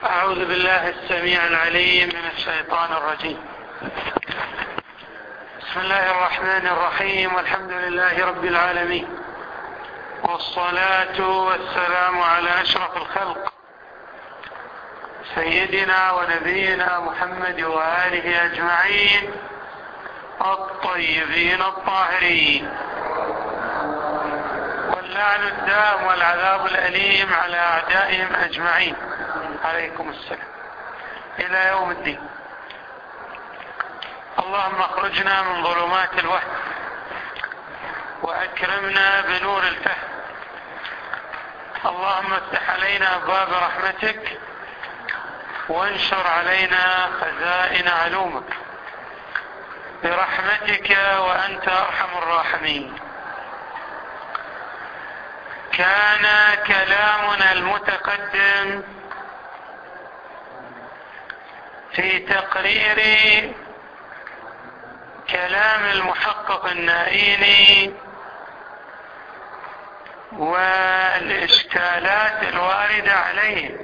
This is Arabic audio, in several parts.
أعوذ بالله السميع العليم من الشيطان الرجيم. بسم الله الرحمن الرحيم، والحمد لله رب العالمين، والصلاة والسلام على أشرف الخلق سيدنا ونبينا محمد وآله أجمعين الطيبين الطاهرين، واللعن الدام والعذاب الأليم على أعدائهم أجمعين عليكم السلام إلى يوم الدين. اللهم اخرجنا من ظلمات الوهم وأكرمنا بنور الفهم. اللهم افتح علينا أبواب رحمتك وانشر علينا خزائن علومك برحمتك وأنت أرحم الراحمين. كان كلامنا المتقدم في تقرير كلام المحقق النائيني والإشكالات الواردة عليه،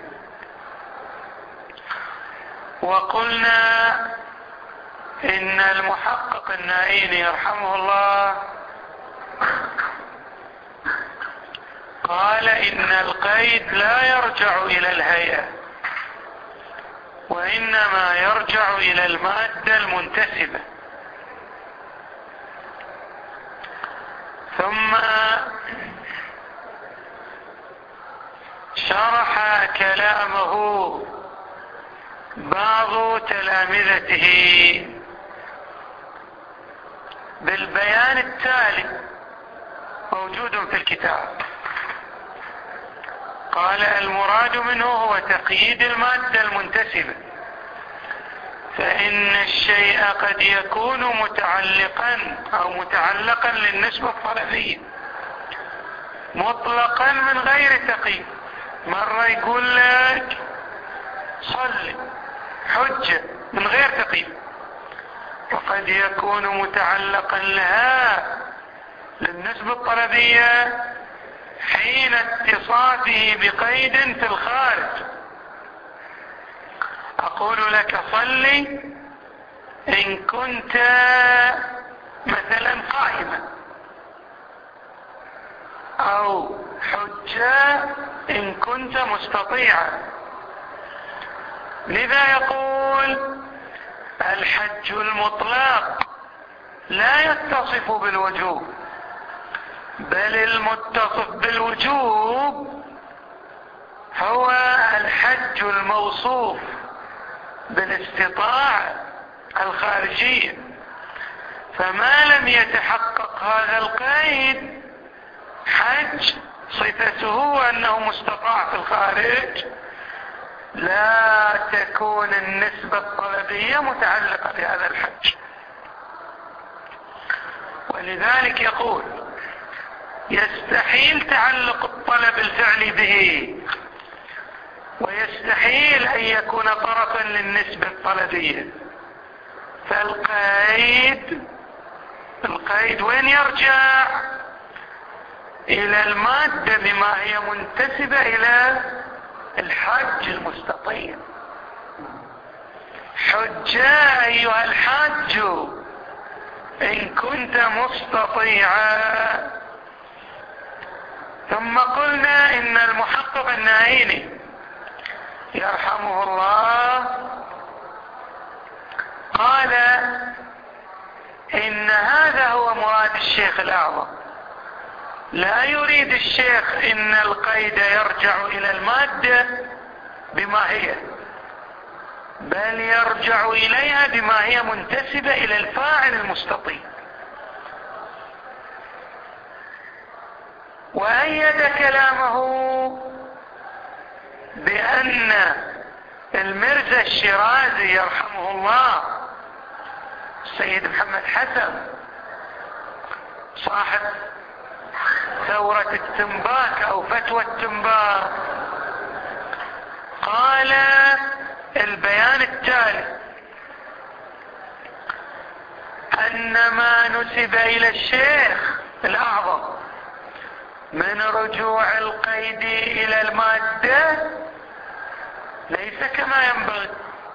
وقلنا إن المحقق النائيني يرحمه الله قال إن القيد لا يرجع إلى الهيئة، وإنما يرجع إلى المادة المنتسبة. ثم شرح كلامه بعض تلامذته بالبيان التالي موجود في الكتاب. قال المراد منه هو تقييد المادة المنتسبة، فإن الشيء قد يكون متعلقا أو متعلقا للنسبة الطلبية مطلقا من غير تقييد. مرة يقول لك صلي حجة من غير تقييد، وقد يكون متعلقا لها للنسبة الطلبية حين اتصافه بقيد في الخارج. أقول لك صلي إن كنت مثلا قائما، أو حجة إن كنت مستطيعا. لذا يقول الحج المطلق لا يتصف بالوجوب، بل المتصف بالوجوب هو الحج الموصوف بالاستطاعة الخارجية. فما لم يتحقق هذا القيد حج صفته أنه مستطاع في الخارج، لا تكون النسبة الطلبية متعلقة بهذا الحج. ولذلك يقول يستحيل تعلق الطلب الفعلي به، ويستحيل أن يكون طرفا للنسبة الطلبية. فالقيد وين يرجع؟ إلى المادة بما هي منتسبة إلى الحج المستطيع. حجة أيها الحاج إن كنت مستطيعا. ثم قلنا إن المحقق النائيني يرحمه الله قال إن هذا هو مراد الشيخ الأعظم. لا يريد الشيخ إن القيد يرجع إلى المادة بما هي، بل يرجع إليها بما هي منتسبة إلى الفاعل المستطيع. وأيد كلامه بأن المرزا الشيرازي يرحمه الله السيد محمد حسن صاحب ثورة التنباك أو فتوى التنباك قال البيان التالي: أن ما نسب إلى الشيخ الأعظم من رجوع القيد إلى المادة ليس كما ينبغي،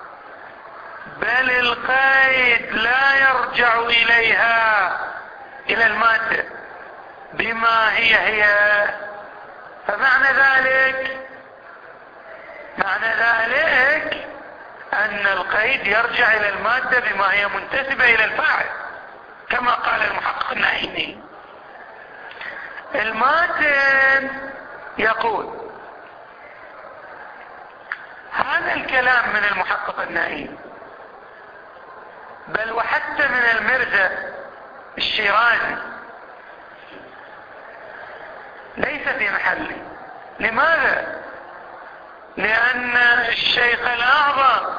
بل القيد لا يرجع إليها إلى المادة بما هي. فمعنى ذلك أن القيد يرجع إلى المادة بما هي منتسبة إلى الفاعل، كما قال المحقق النعيمي. الماتن يقول هذا الكلام من المحقق النعيمي، بل وحتى من المرزا الشيرازي، ليس في محله. لماذا؟ لأن الشيخ الأعظم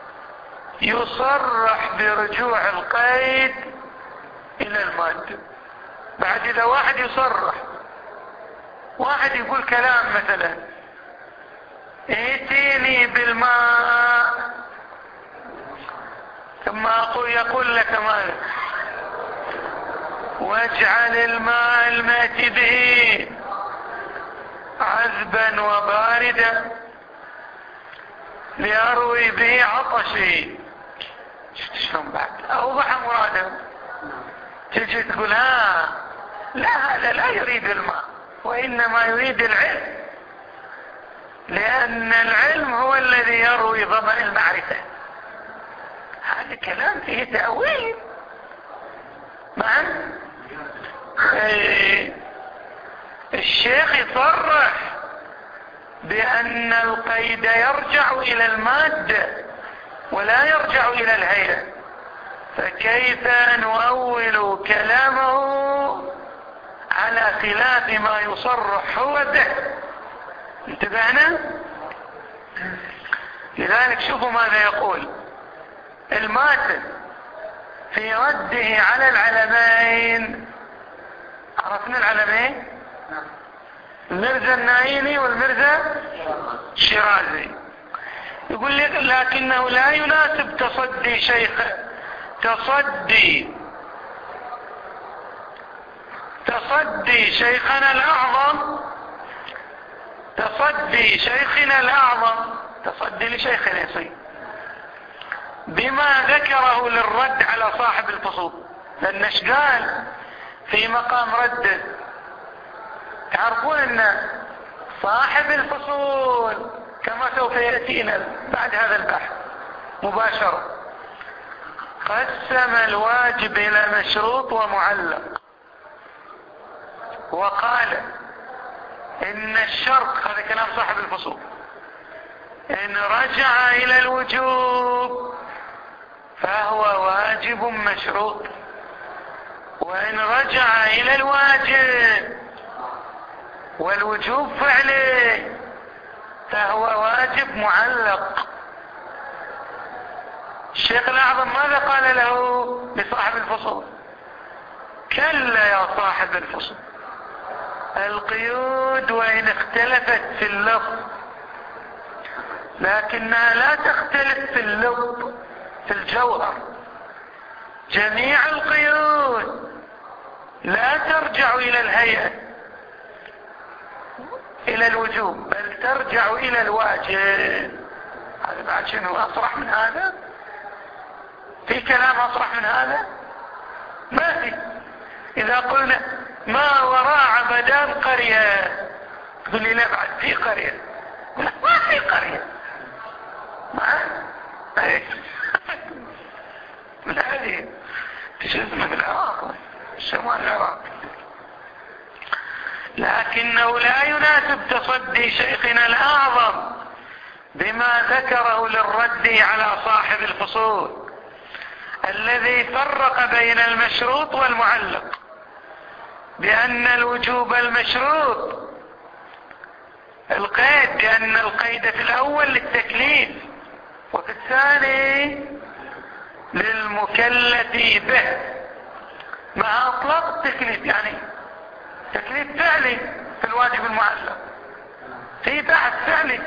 يصرح برجوع القيد إلى المادة. بعد إذا واحد يصرح، واحد يقول كلام مثلا ائتيني بالماء، ثم يقول لك ماذا؟ واجعل الماء الماتي به عذبا وباردا لأروي به عطشي. شلون بعد أوضح مراده؟ تجي تقول لا، هذا لا يريد الماء، وإنما يريد العلم، لأن العلم هو الذي يروي ظمأ المعرفة. هذا كلام فيه تأويل. معا الشيخ يصرح بأن القيد يرجع إلى المادة ولا يرجع إلى الهيئة، فكيف نؤول كلامه على خلاف ما يصرح هو به؟ انتبهنا؟ لذلك شوفوا ماذا يقول الماتن في رده على العلمين. عرفنا العلمين؟ المرزا النعيمي والمرزا الشيرازي. يقول لك لكنه لا يناسب تصدي شيخنا الأعظم، تصدي لشيخنا يصير بما ذكره للرد على صاحب الفصول. لأن ايش قال في مقام رده؟ تعرفون ان صاحب الفصول كما سوف يأتينا بعد هذا البحث مباشرة قسم الواجب إلى مشروط ومعلق، وقال إن الشرط، هذا كلام صاحب الفصول، إن رجع إلى الوجوب فهو واجب مشروط، وإن رجع إلى الواجب والوجوب فعله فهو واجب معلق. الشيخ الأعظم ماذا قال له لصاحب الفصول؟ كلا يا صاحب الفصول، القيود وإن اختلفت في اللفظ لكنها لا تختلف في اللفظ في الجوهر. جميع القيود لا ترجع إلى الهيئة إلى الوجوب، بل ترجع إلى الواجب. هذا بعد شنو أصرح من هذا؟ في كلام أصرح من هذا؟ ما في. إذا قلنا ما وراء عبدان قرية، تقول لي لا بعد في قرية، ما في قرية، ما من هذه تشزم من العراق، شمال العراق. لكنه لا يناسب تصدي شيخنا الأعظم بما ذكره للرد على صاحب الفصول الذي فرق بين المشروط والمعلق، بأن الوجوب المشروط القيد، لأن القيد في الأول للتكليف وفي الثاني للمكلف به، مع اطلاق التكليف، يعني تكليف فعلي في الواجب المعلق، في بحث فعلي،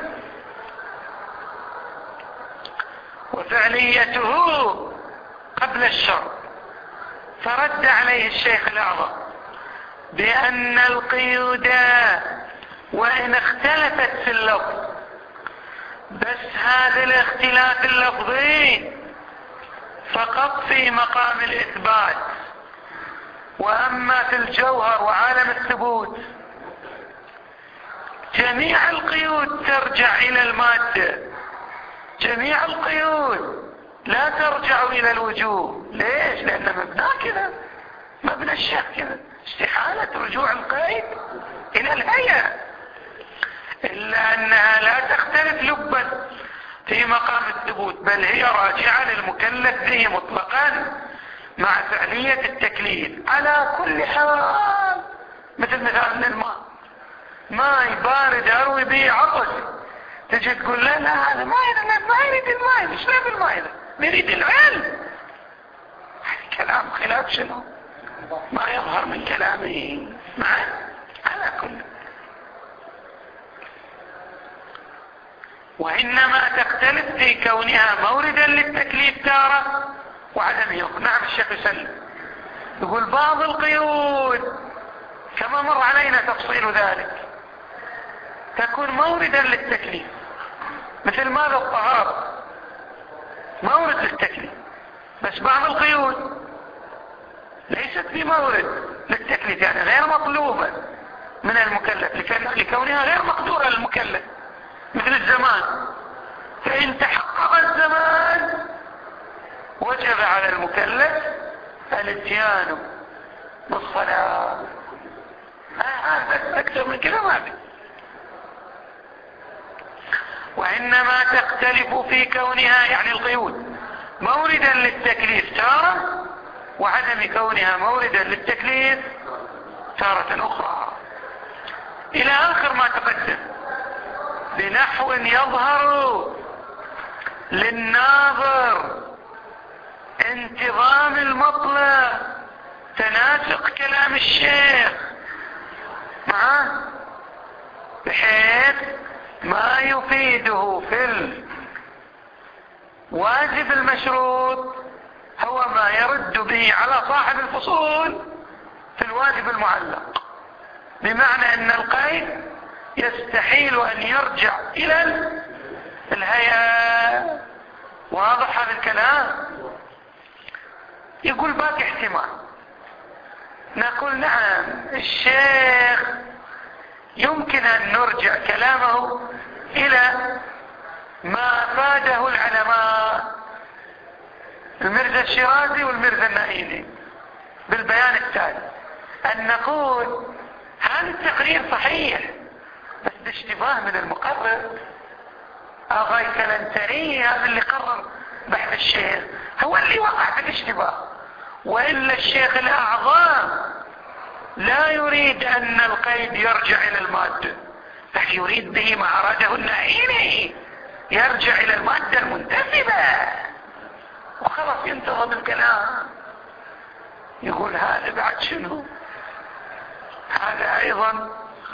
وفعليته قبل الشرط. فرد عليه الشيخ الأعظم بأن القيود وإن اختلفت في اللفظ بس هذا الاختلاف اللفظي فقط في مقام الإثبات، وأما في الجوهر وعالم الثبوت جميع القيود ترجع إلى المادة، جميع القيود لا ترجع إلى الوجوب. ليش؟ لأن مبناه كذا، مبنى الشيخ كذا، استحالة رجوع القيد إلى الهيئة، إلا أنها لا تختلف لبا في مقام الثبوت، بل هي راجعة للمكلف به مطلقا مع فعلية التكليف على كل حال. مثل مثال الماء، ماء بارد أروي به عطش، تجي تقول لا لا هذا ما يريد الماء، مش لا بالماء، نريد العلم. كلام خلاف شنو ما يظهر من كلامه معه على كل. وإنما تختلف في كونها موردا للتكليف تارة وعدمه. نعم الشيخ يسلم يقول بعض القيود كما مر علينا تفصيل ذلك تكون موردا للتكليف، مثل ماذا؟ الطهارة مورد للتكليف، بس بعض القيود ليست بمورد للتكليف، يعني غير مطلوبة من المكلف لكونها غير مقدورة للمكلف، مثل الزمان. فإن تحقق الزمان وجب على المكلف الاتيان بالصلاة. هذا أكثر من كده ما في. وإنما تختلف في كونها، يعني القيود، موردا للتكليف تارة وعدم كونها موردا للتكليف تارة أخرى، إلى آخر ما تقدم، بنحو يظهر للناظر انتظام المطلع، تناسق كلام الشيخ معه، بحيث ما يفيده في الواجب المشروط هو ما يرد به على صاحب الفصول في الواجب المعلق، بمعنى ان القيد يستحيل ان يرجع الى الهيئة. واضح هذا الكلام؟ يقول باقي احتمال، نقول نعم الشيخ يمكن ان نرجع كلامه الى ما افاده العلماء المرزا الشيرازي والمرزا النائيني بالبيان التالي، ان نقول هذا التقرير صحيح بس باشتباه من المقرر. اغاي كلنتري هذا اللي قرر بحث الشيخ هو اللي وقع في الاشتباه، وإلا الشيخ الأعظم لا يريد أن القيد يرجع إلى المادة، بل يريد به ما أراده النائيني يرجع إلى المادة المنتسبة، وخلاص ينتهض الكلام. يقول هذا بعد شنو؟ هذا أيضا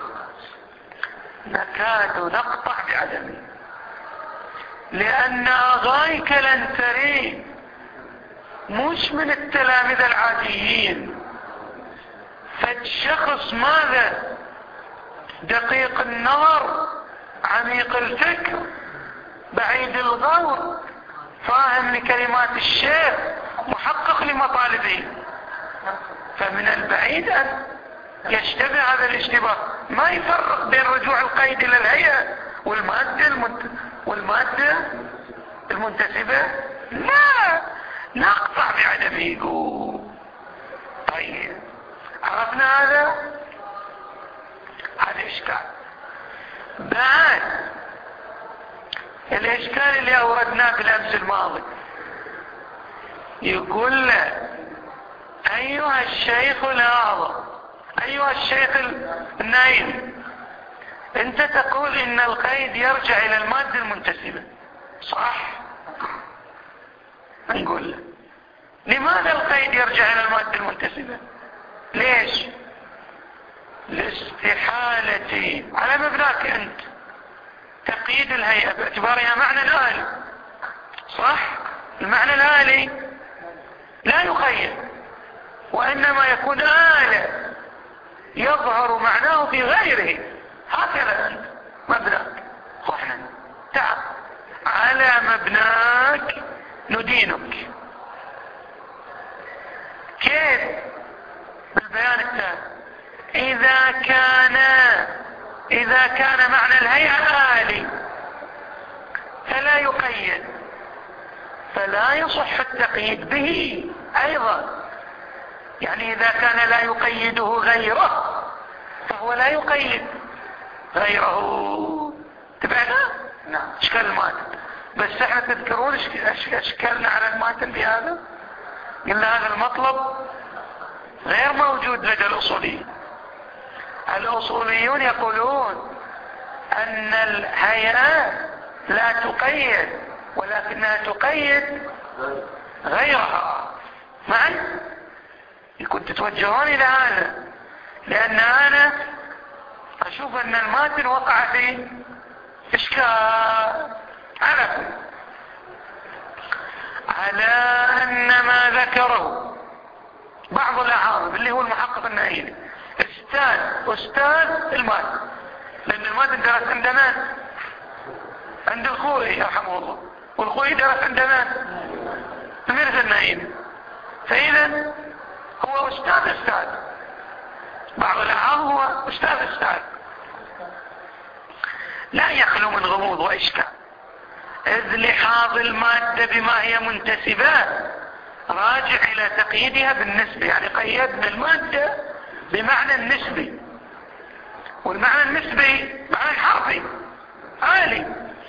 نكاد نقطع بعدمه، لأن أغاي كلنتري مش من التلامذة العاديين، فالشخص ماذا؟ دقيق النظر، عميق الفكر، بعيد الغور، فاهم لكلمات الشيخ، محقق لمطالبه. فمن البعيد أن يشتبه هذا الاشتباه، ما يفرق بين رجوع القيد إلى الهيئة والمادة المنتسبة، لا نقطع بعدمه. يقول طيب عرفنا هذا إشكال. بعد الإشكال اللي أوردناه في الأمس الماضي، يقول له أيها الشيخ الأعظم، أيها الشيخ النائم، أنت تقول إن القيد يرجع إلى المادة المنتسبة، صح؟ نقول له لماذا القيد يرجع إلى المادة المنتسبة؟ ليش؟ لاستحالة على مبناك أنت تقييد الهيئة باعتبارها معنى الآلي، صح؟ المعنى الآلي لا يقيد، وإنما يكون آلة يظهر معناه في غيره. هكذا أنت مبناك، وإحنا تعال على مبناك ندينك. كيف؟ بالبيان التالي: إذا كان معنى الهيئة آلي فلا يقيد، فلا يصح التقييد به أيضا. يعني إذا كان لا يقيده غيره فهو لا يقيد غيره. تبعنا؟ نعم. اشكال الماتن، بس احنا تذكرون اشكالنا على الماتن بهذا؟ قلنا هذا المطلب غير موجود لدى الأصوليين. الأصوليون يقولون أن الهيئة لا تقيد، ولكنها تقيد غيرها. معي؟ كنت تتوجهون إلى هذا، لأن أنا أشوف أن الماتن وقع في إشكال على أن ما ذكره بعض الأعارض اللي هو المحقق النائلي أستاذ الماتن، لأن الماتن درس عند من؟ عند الخوئي رحمه الله، والخوئي درس عند من؟ مرزا النائلي. فإذا هو أستاذ بعض الأعارض هو أستاذ لا يخلو من غموض وإشكال، إذ لحاظ المادة بما هي منتسبة راجع إلى تقييدها بالنسبة. يعني قيدنا المادة بمعنى النسبي، والمعنى النسبي معنى الحرفي آلي.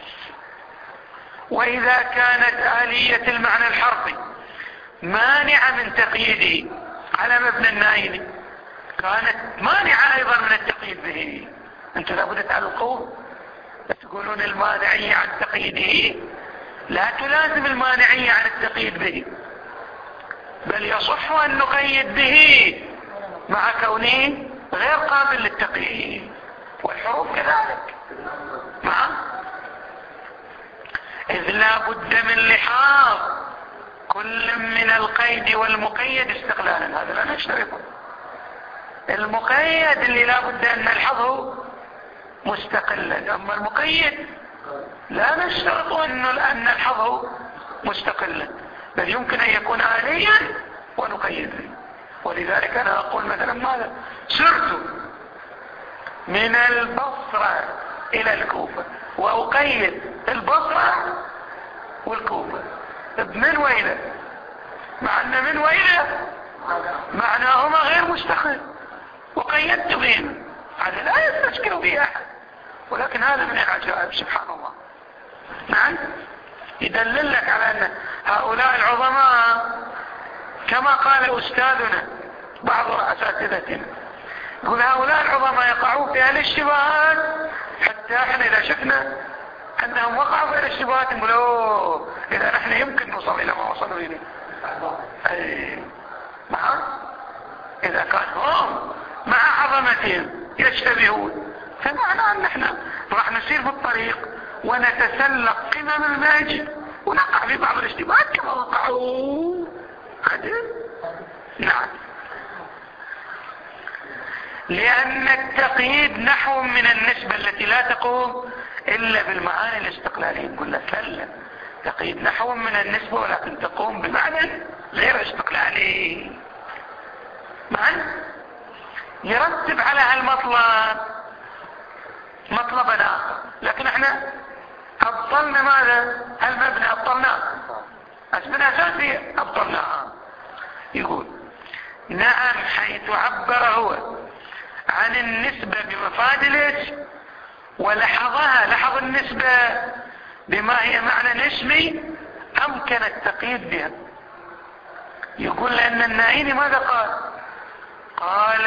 وإذا كانت آلية المعنى الحرفي مانعة من تقييده على مبنى النائلي، كانت مانعة أيضا من التقييد به. أنتم لابد تعلقوا تقولون المانعية عن تقييده لا تلازم المانعية عن التقييد به، بل يصح أن نقيد به مع كونه غير قابل للتقييد، والحروف كذلك. نعم. إذ لا بد من لحاظ كل من القيد والمقيد استقلالا. هذا لا نشترطه. المقيد اللي لا بد أن نلحظه مستقلا، أما المقيد لا نشترط أن نلحظه مستقلا، بل يمكن أن يكون آليا ونقيده. ولذلك أنا أقول مثلا ماذا؟ سرت من البصرة إلى الكوفة وأقيد البصرة والكوفة من وإلى، مع أن من وإلى معناهما غير مستقل، وقيدت بهم. هذا لا يستشكل به أحد، ولكن هذا من العجائب سبحان الله. نعم. يدلل لك على أن هؤلاء العظماء كما قال أستاذنا بعض أساتذتنا، يقول هؤلاء العظماء يقعون في الاشتباهات، حتى احنا إذا شفنا أنهم وقعوا في الاشتباهات نقول أوه إذا نحن يمكن نوصل إلى ما وصلوا إليه. أي نعم. إذا كان هم مع عظمتهم يشتبهون، فمعنى أن نحن راح نسير بالطريق ونتسلق قمم المجد ونقع في بعض الاشتباهات كما وقعوا. نعم. لأن التقييد نحو من النسبة التي لا تقوم إلا بالمعاني الاستقلالية. نقول لك لا، تقييد نحو من النسبة ولكن تقوم بمعنى غير استقلالي. معنى يرتب على هالمطلب مطلبا آخر، لكن احنا أبطلنا ماذا؟ هالمبنى أبطلناه، أسمنا أساسي أبطلناه. يقول نعم، حيث عبر هو عن النسبة بمفاد الاسم ولحظها، لحظ النسبة بما هي معنى اسمي، أمكن التقييد بها. يقول لأن النائلي ماذا قال؟ قال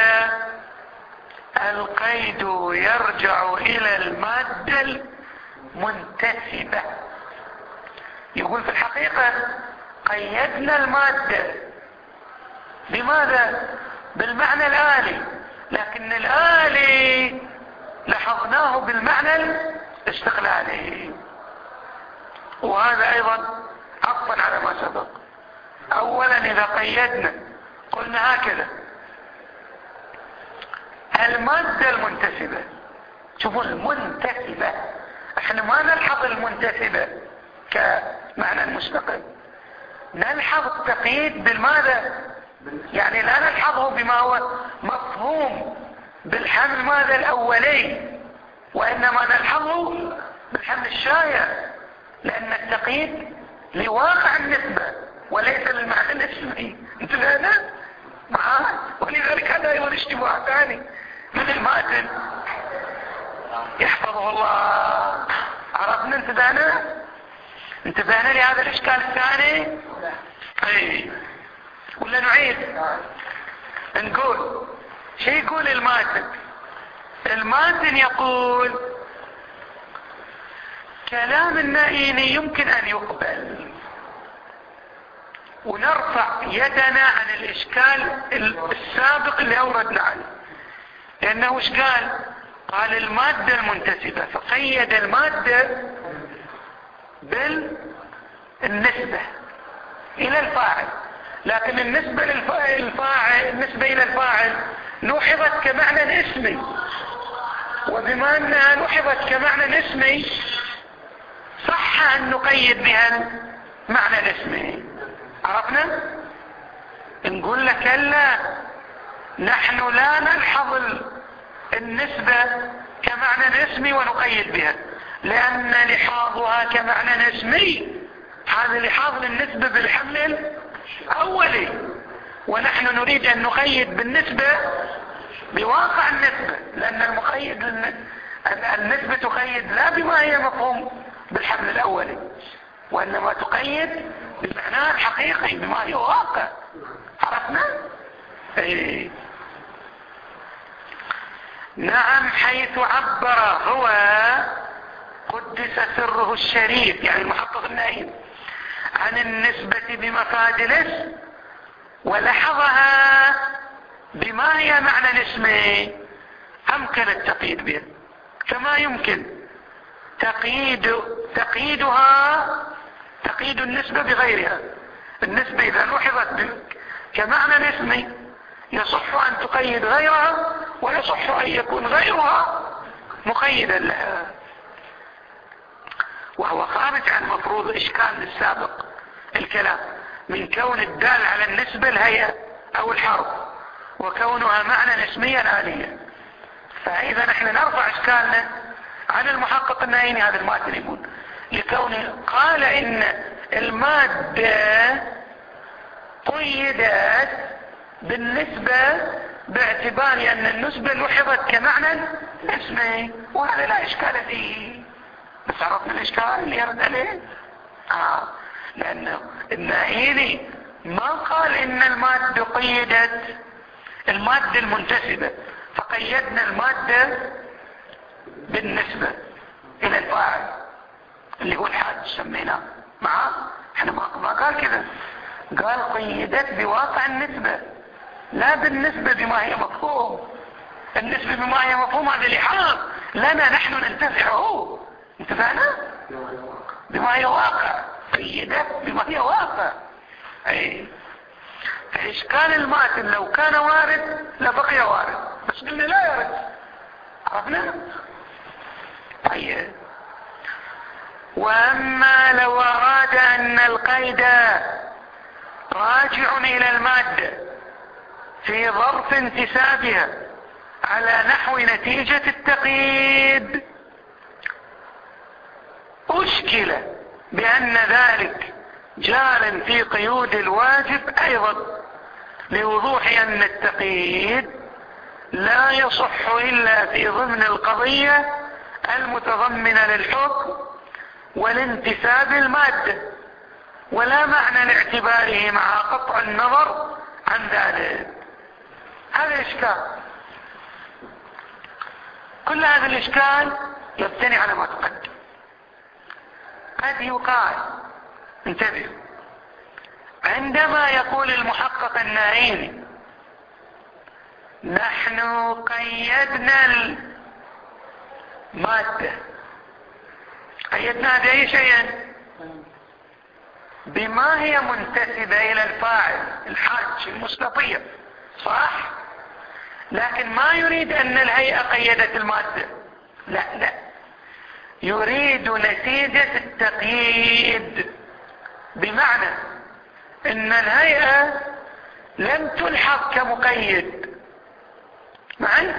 القيد يرجع إلى المادة المنتسبة. يقول في الحقيقة قيدنا المادة بماذا؟ بالمعنى الآلي، لكن الآلي لاحظناه بالمعنى الاستقلالي. وهذا أيضا عطفا على ما سبق. أولا إذا قيدنا قلنا هكذا المادة المنتسبة. شوفوا المنتسبة، احنا ما نلحظ المنتسبة كمعنى المستقل. نلحظ التقييد بالماذا؟ يعني لا نلحظه بما هو مفهوم بالحمل ماذا الأولي، وإنما نلحظه بالحمل الشايع، لأن التقييد لواقع النسبة وليس للمعنى الاسمي. انتبهنا معاه؟ ولذلك هذا أيضا اشتباه ثاني من الماتن يحفظه الله. عرفنا؟ انتبهنا لهذا الاشكال الثاني. اي ولا نعيد نقول شيء؟ يقول الماتن يقول كلام النائيني يمكن ان يقبل، ونرفع يدنا عن الاشكال السابق اللي اوردنا عنه، لانه ايش قال المادة المنتسبة، فقيد المادة بالنسبة الى الفاعل، لكن النسبة الى الفاعل لوحظت كمعنى اسمي، وبما انها لوحظت كمعنى اسمي صح ان نقيد بها المعنى الاسمي. عرفنا؟ نقول لك لا، نحن لا نلحظ النسبة كمعنى اسمي ونقيد بها، لأن لحاظها كمعنى اسمي هذا لحاظ للنسبة بالحمل الأولي، ونحن نريد أن نقيد بالنسبة بواقع النسبة، لأن النسبة تقيد لا بما هي مفهوم بالحمل الأولي، وإنما تقيد بمعناها الحقيقي بما هي واقع. عرفنا؟ ايه نعم، حيث عبر هو قدس سره الشريف يعني المحقق النائم عن النسبة بمفاد الاسم، ولحظها بما هي معنى الاسم، أمكن التقييد بها، كما يمكن تقييد النسبة بغيرها. النسبة إذا لوحظت كمعنى الاسم يصح أن تقيد غيرها، ويصح أن يكون غيرها مقيدا لها، وهو خارج عن مفروض إشكال السابق الكلام من كون الدال على النسبة الهيئة أو الحرف، وكونها معنى اسميا آليا. فإذا نحن نرفع إشكالنا عن المحقق النائيني هذا الماتن يقول لكونه قال إن المادة قيدت بالنسبة باعتبار أن النسبة لوحظت كمعنى اسمي، وهذا لا إشكال فيه. بس عرفنا الإشكال اللي يرد عليه؟ لأنه النائيني ما قال إن المادة قيدت المادة المنتسبة، فقيدنا المادة بالنسبة إلى الفاعل اللي هو الحاج سميناه معاه. احنا ما قال كذا، قال قيدت بواقع النسبة لا بالنسبة بما هي مفهوم. النسبة بما هي مفهوم هذا لحاظ لنا نحن ننتفعه. انتفعنا بما هي واقع، قيدت بما هي واقع. اي فإشكال الماتن لو كان وارد لبقي وارد، بس قلنا لا يرد. عرفنا؟ طيب، وأما لو أراد أن القيد راجع إلى المادة في ظرف انتسابها على نحو نتيجة التقييد، أشكل بأن ذلك جار في قيود الواجب أيضا، لوضوح أن التقييد لا يصح إلا في ضمن القضية المتضمنة للحكم والانتساب المادة، ولا معنى لاعتباره مع قطع النظر عن ذلك. هذا الإشكال، كل هذا الإشكال يبتني على ما تقدم. قد يقال، انتبه، عندما يقول المحقق النائيني نحن قيدنا المادة، قيدنا بأي شيء؟ بما هي منتسبة إلى الفاعل الحاج المستطيع، صح؟ لكن ما يريد أن الهيئة قيدت المادة، لا، يريد نتيجة التقييد، بمعنى ان الهيئة لم تلحظ كمقيد معي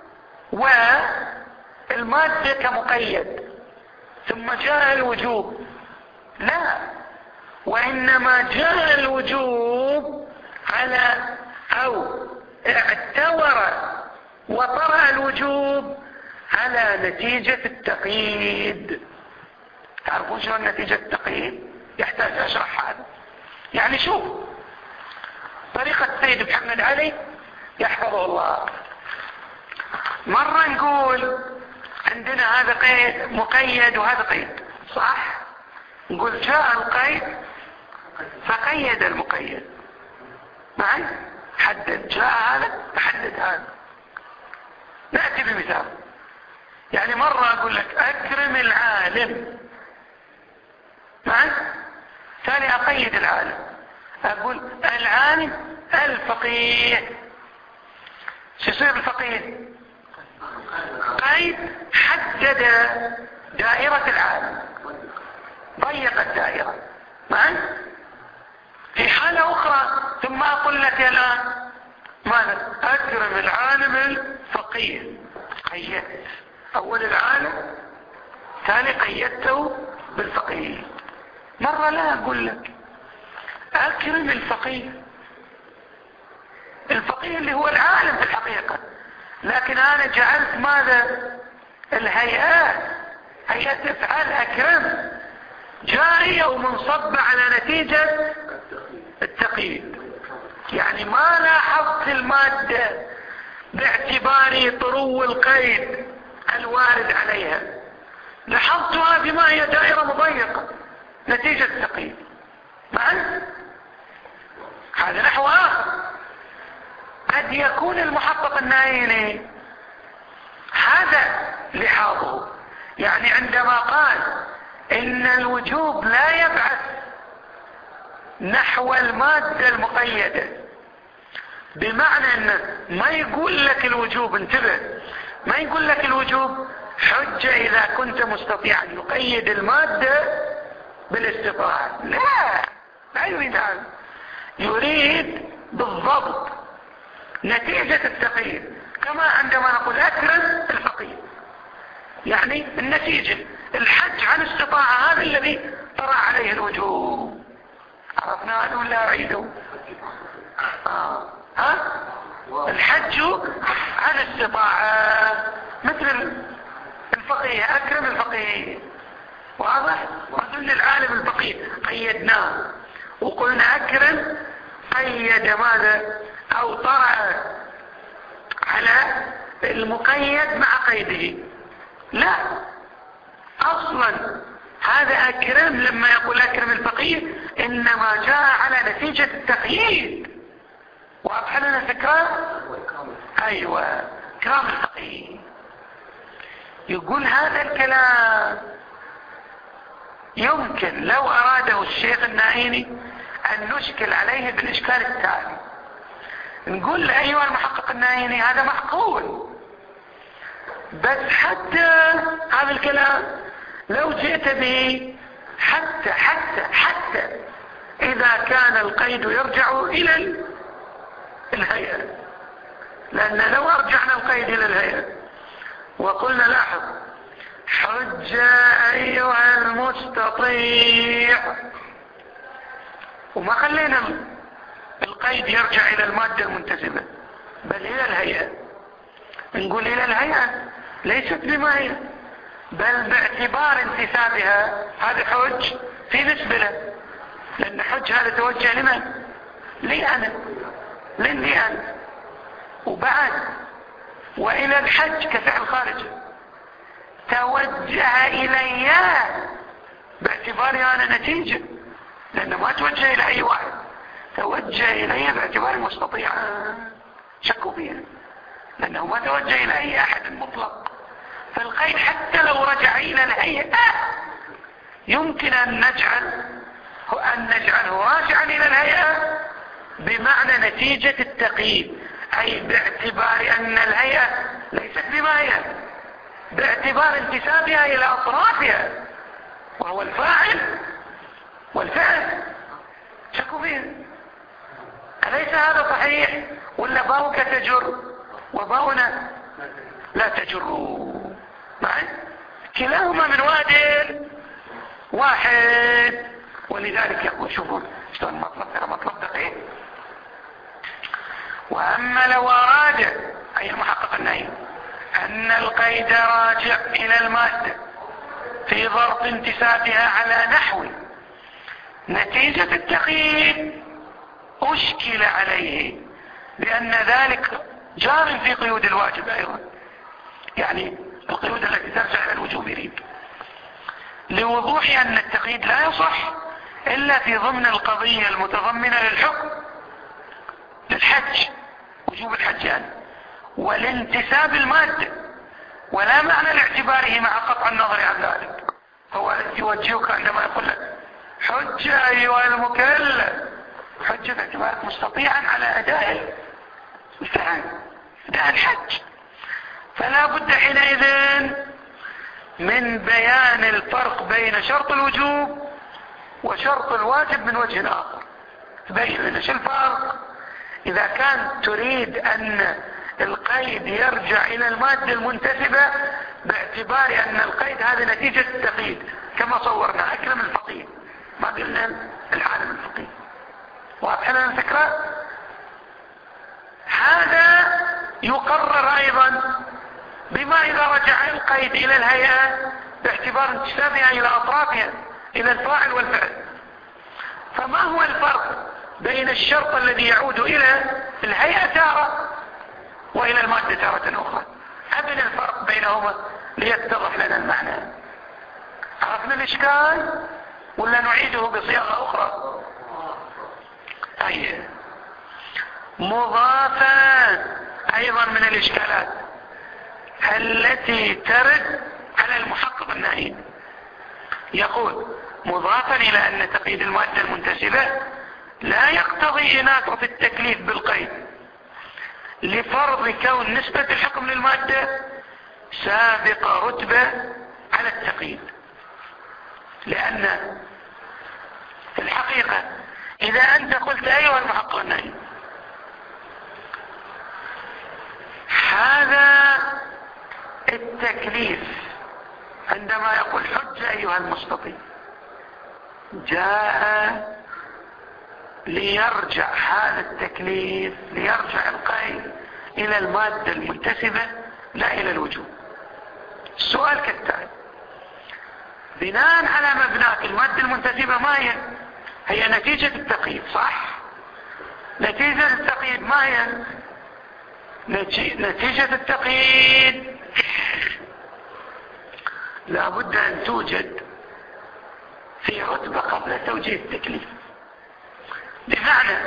والمادة كمقيد ثم جاء الوجوب، لا، وإنما جاء الوجوب على أو اعتبر وطرأ الوجوب على نتيجة التقييد. تعرفون شلون نتيجة التقييد؟ يحتاج أشرح هذا. يعني شوف طريقة السيد محمد علي يحفظه الله، مرة نقول عندنا هذا قيد مقيد وهذا قيد، صح؟ نقول جاء القيد فقيد المقيد معي، حدد جاء هذا فحدد هذا. نأتي بمثال، يعني مرة أقول لك أكرم العالم معي، ثاني أقيد العالم، أقول العالم الفقيه. شو يصير الفقيه؟ قيد حدد دائرة العالم، ضيق الدائرة معي. في حالة أخرى ثم أقول لك الآن ماذا؟ أكرم العالم الفقيه، قيدت أول العالم ثاني قيدته بالفقيه. مرة لا أقول لك أكرم الفقيه، الفقيه اللي هو العالم في الحقيقة، لكن أنا جعلت ماذا؟ الهيئات، هيئة افعال أكرم جارية ومنصبة على نتيجة التقييد. يعني ما لاحظت المادة باعتبار طرو القيد الوارد عليها، لاحظتها بما هي دائرة مضيقة نتيجة التقييد معا. هذا نحو آخر. قد يكون المحقق النايني هذا لحاظه، يعني عندما قال إن الوجوب لا يبعث نحو المادة المقيدة، بمعنى أنه ما يقول لك الوجوب، انتبه، ما يقول لك الوجوب حجة إذا كنت مستطيعا يقيد المادة بالاستطاعة، لا يريد هذا، يريد بالضبط نتيجة التقييد. كما عندما نقول أكرم الفقيه، يعني النتيجة الحج عن استطاعة، هذا الذي طرأ عليه الوجوب. عرفنا هذا ولا أعيده؟ الحج عن استطاعة مثل الفقيه، أكرم الفقيه، واضح؟ وقلنا العالم الفقيه قيدناه وقلنا أكرم قيد ماذا؟ أو طرأ على المقيد مع قيده. لا، أصلا هذا أكرم لما يقول أكرم الفقيه إنما جاء على نتيجة التقييد. واضح لنا الفكرة؟ أيوة، إكرام الفقيه. يقول هذا الكلام يمكن لو أراده الشيخ النائيني أن نشكل عليه بالإشكال التالي. نقول له أيها المحقق النائيني هذا معقول، بس حتى هذا الكلام لو جئت به حتى إذا كان القيد يرجع إلى الهيئة، لأن لو أرجعنا القيد إلى الهيئة وقلنا لاحظ حج أيها المستطيع وما خلينا القيد يرجع إلى المادة المنتسبة بل إلى الهيئة، نقول إلى الهيئة ليست بما هي، بل باعتبار انتسابها هذا حج في نسبة له، لأن حج هذا توجه لمن؟ لي أنا، لأني أنا. وبعد وإلى الحج كفعل خارجي توجه إلي باعتباري أنا نتيجة، لأنه ما توجه إلى أي واحد، توجه إلي باعتباري مستطيع. شكوا فيها لأنه ما توجه إلى أي أحد مطلق. فالقيد حتى لو رجع إلى الهيئة يمكن أن نجعله راجعا إلى الهيئة بمعنى نتيجة التقييد، أي باعتبار أن الهيئة ليست بما هي، باعتبار انتسابها الى اطرافها، وهو الفاعل والفعل. شكوا فيه. أليس هذا صحيح؟ ولا باؤك تجر وباؤنا لا تجر معي؟ كلاهما من وادي واحد. ولذلك يقول شوفوا شلون مطلب دقيق. واما لو اراد اي محقق النهي ان القيد راجع الى المادة في ظرف انتسابها على نحو نتيجة التقييد اشكل عليه بان ذلك جار في قيود الواجب ايضا، يعني القيود التي ترجع الى الوجوب يريد، لوضوح ان التقييد لا يصح الا في ضمن القضية المتضمنة للحكم للحج، وجوب الحج يعني، والانتساب المادة، ولا معنى لاعتباره مع قطع النظر عن ذلك. هو يوجهك عندما يقول لك حج ايها المكلف، حج باعتبارك مستطيعا على اداء الفعل، اداء الحج. فلا بد حينئذ من بيان الفرق بين شرط الوجوب وشرط الواجب من وجه اخر. تبين لنا شو الفرق اذا كان تريد ان القيد يرجع الى المادة المنتسبة باعتبار ان القيد هذه نتيجة التقييد كما صورنا اكرم الفقيه، ما قلنا العالم الفقيه. واضح لنا الفكرة؟ هذا يقرر ايضا بما اذا رجع القيد الى الهيئة باعتبار انتسابها الى اطرافها الى الفاعل والفعل. فما هو الفرق بين الشرط الذي يعود الى الهيئة تارة والى المادة تارة اخرى؟ ابن الفرق بينهما ليتضح لنا المعنى. عرفنا الاشكال ولا نعيده بصياغة اخرى؟ طيب. مضافا ايضا من الاشكالات التي ترد على المحقق النهي. يقول مضافا الى ان تقييد المادة المنتسبة لا يقتضي اناثة التكليف بالقيد لفرض كون نسبة الحكم للمادة سابقة رتبة على التقييد. لان في الحقيقة اذا انت قلت ايها المحقق النهي هذا التكليف عندما يقول حج ايها المستطيع جاء ليرجع هذا التكليف، ليرجع القيد الى المادة المنتسبة لا الى الوجوب. السؤال كالتالي: بناء على مبناك المادة المنتسبة ما هي؟ هي نتيجة التقييد صح؟ نتيجة التقييد ما هي؟ نتيجة التقييد لابد ان توجد في رتبة قبل توجيه التكليف. بمعنى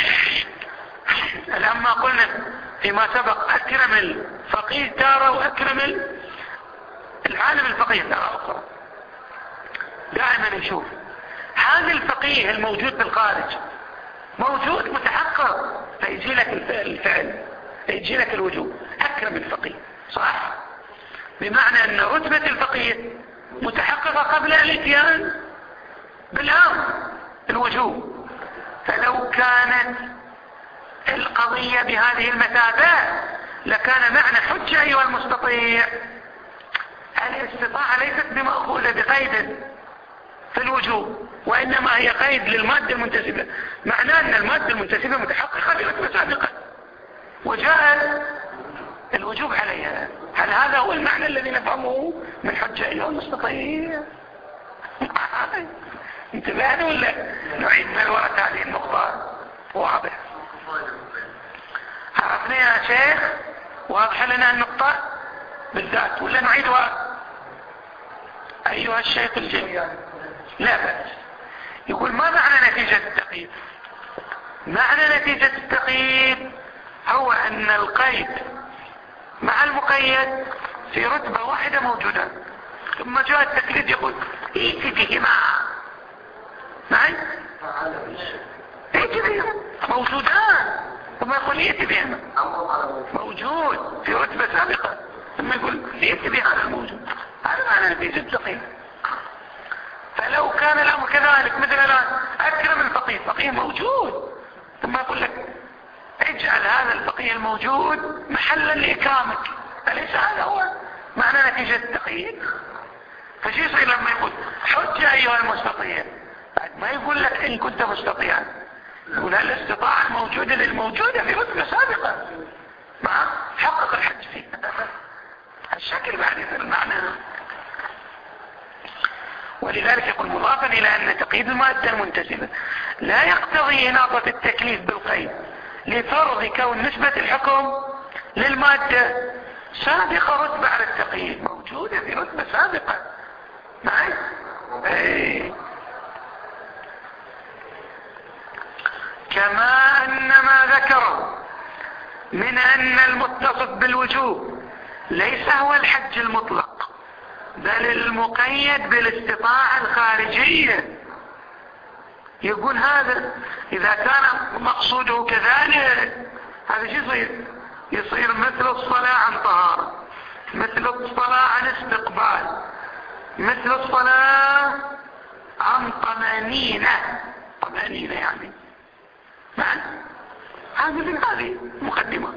لما قلنا فيما سبق اكرم الفقيه تارة واكرم العالم الفقيه تارة اخرى، دائما نشوف هذا الفقيه الموجود بالخارج موجود متحقق فيجي لك الفعل، يجي لك الوجوب، اكرم الفقيه صح؟ بمعنى ان رتبة الفقيه متحققة قبل الاتيان بالامر الوجوب. فلو كانت القضية بهذه المثابة لكان معنى حج ايها المستطيع الاستطاعة ليست بمأخوذة بقيد في الوجوب، وانما هي قيد للمادة المنتسبة، معناه ان المادة المنتسبة متحققة برتبة سابقة وجاء الوجوب عليها. هل هذا هو المعنى الذي نفهمه من حج ايها المستطيع؟ انتبهنا ولا نعيد بلورة هذه النقطة؟ واضح؟ عرفنا يا شيخ؟ واضح لنا النقطة بالذات ولا نعيدها؟ ايها الشيخ الجميل لا بأس. يقول ما معنى نتيجة التقييد؟ معنى نتيجة التقييد هو ان القيد مع المقيد في رتبة واحدة موجودة، ثم جاء التقييد يقول ائت بهما معي؟ ائت بهما موجودان، ثم يقول ائت بهما موجود في رتبة سابقة، ثم لما يقول ليس بهذا الموجود، هذا معنى نفيذ التقييد. فلو كان الامر كذلك مثل الان اكرم الفقيه، فقيه موجود، ثم يقول لك اجعل هذا الفقيه الموجود محلا لاكرامك، أليس هذا هو معنى نتيجة التقييد؟ فشي يصير لما يقول حج ايها المستطيع، بعد ما يقول لك ان كنت مستطيعا، يقول الاستطاعة الموجودة للموجودة في رتبة سابقة مع حقق الحج فيه. الشكل بعد يصير المعنى. ولذلك يقول مضافا الى ان تقييد المادة المنتسبة لا يقتضي اناطة التكليف بالقيد لفرض كون نسبة الحكم للمادة سابقة رتبة على التقييد، موجودة في رتبة سابقة معي. كما ان ما ذكره من ان المتصف بالوجوب ليس هو الحج المطلق بل المقيد بالاستطاعة الخارجية، يقول هذا اذا كان مقصوده كذلك هذا شو يصير مثل الصلاة عن طهارة، مثل الصلاة عن استقبال، مثل الصلاة عن طمأنينة يعني هذه مقدمة.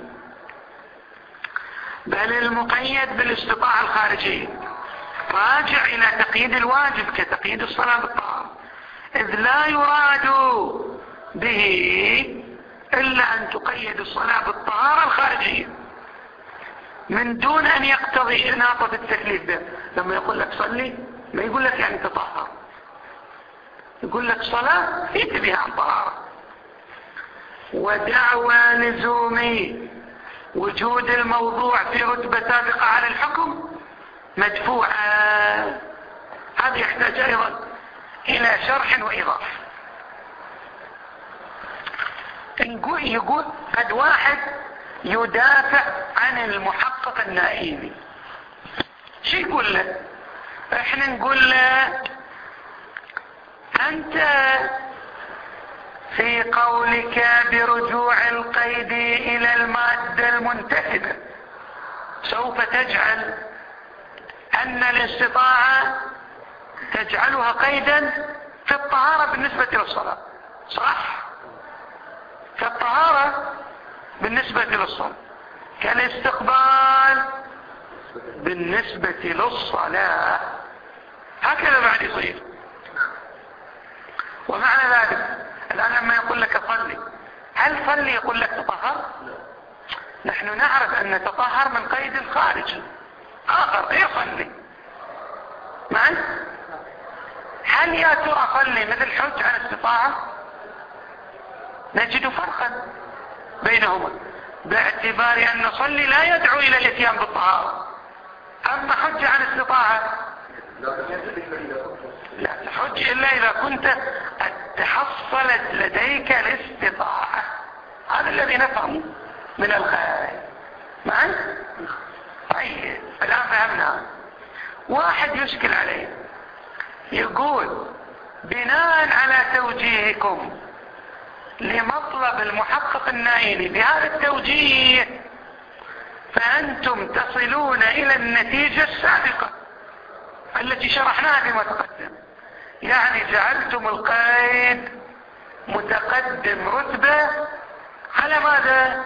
بل المقيد بالاستطاعة الخارجية راجع الى تقييد الواجب كتقييد الصلاة بالطهارة، اذ لا يراد به الا ان تقيد الصلاة بالطهارة الخارجية من دون ان يقتضي اناطة التكليف ده. لما يقول لك صلي ما يقول لك يعني تطهر، يقول لك صلاة ائت بها عن طهارة. ودعوى لزوم وجود الموضوع في رتبة سابقة على الحكم مدفوعة، هذا يحتاج ايضا الى شرح وايضاح. يقول قد واحد يدافع عن المحقق النائمي، شو يقول له؟ احنا نقول له انت في قولك برجوع القيد الى المادة المنتسبة سوف تجعل ان الاستطاعة تجعلها قيدا في الطهارة بالنسبة للصلاة، صح؟ كالطهارة بالنسبة للصلاة، كالاستقبال بالنسبة للصلاة، هكذا بعد يصير. ومعنى ذلك الآن لما يقول لك صلي، هل صلي يقول لك تطهر؟ نحن نعرف أن تطهر من قيد خارجي آخر غير صلي معي. هل يا ترى صلي مثل حج عن استطاعة؟ نجد فرقا بينهما باعتبار أن صلي لا يدعو إلى الاتيان بالطهارة، أما حج عن استطاعة لا تحج إلا إذا كنت قد تحصلت لديك الاستطاعة. هذا الذي نفهمه من الخير معي. طيب الآن فهمنا. واحد يشكل عليه يقول بناء على توجيهكم لمطلب المحقق النائلي بهذا التوجيه فأنتم تصلون إلى النتيجة السابقة التي شرحناها فيما تقدم، يعني جعلتم القيد متقدم رتبة على ماذا؟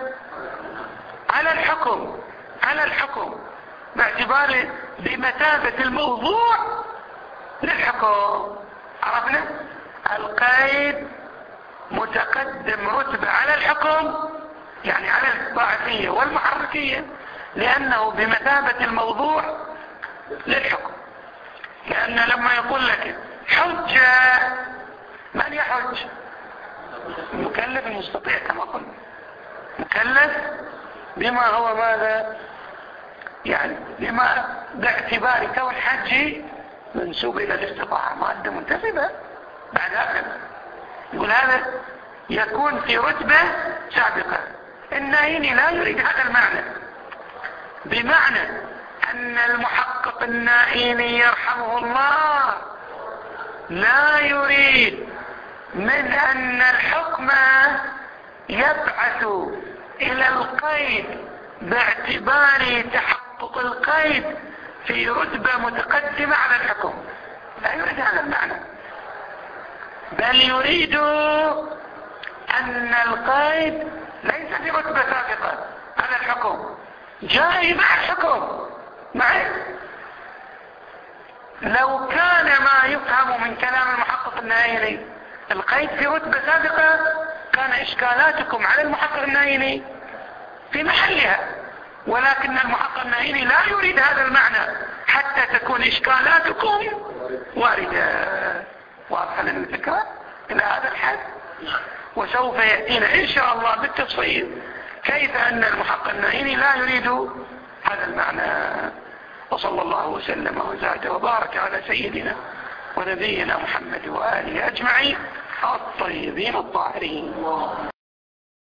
على الحكم باعتبار بمثابة الموضوع للحكم. عرفنا القيد متقدم رتبة على الحكم، يعني على الضعفية والمحركية، لأنه بمثابة الموضوع للحكم. لأن لما يقول لك حج، من يحج؟ المكلف المستطيع كما قلنا، مكلف بما هو ماذا؟ يعني بما باعتبار كون حجي منسوب إلى الاستطاعة مادة منتسبة بعد هذا. يقول هذا يكون في رتبة سابقة. النائيني لا يريد هذا المعنى، بمعنى أن المحقق النائيني يرحمه الله لا يريد من أن الحكم يبعث إلى القيد باعتبار تحقق المحقق القيد في رتبة متقدمة على الحكم، لا يريد هذا المعنى، بل يريد أن القيد ليس في رتبة سابقة على الحكم، جاء مع الحكم معه. لو كان ما يفهم من كلام المحقق النايلي القيد في رتبة سابقة كان إشكالاتكم على المحقق النايلي في محلها، ولكن المحقق النايلي لا يريد هذا المعنى حتى تكون إشكالاتكم واردة. واضح لنا الفكرة إلى هذا الحد، وسوف يأتينا إن شاء الله بالتفصيل كيف أن المحقق النايلي لا يريد هذا المعنى. وصلى الله وسلم وزاد وبارك على سيدنا ونبينا محمد وآله أجمعين الطيبين الطاهرين.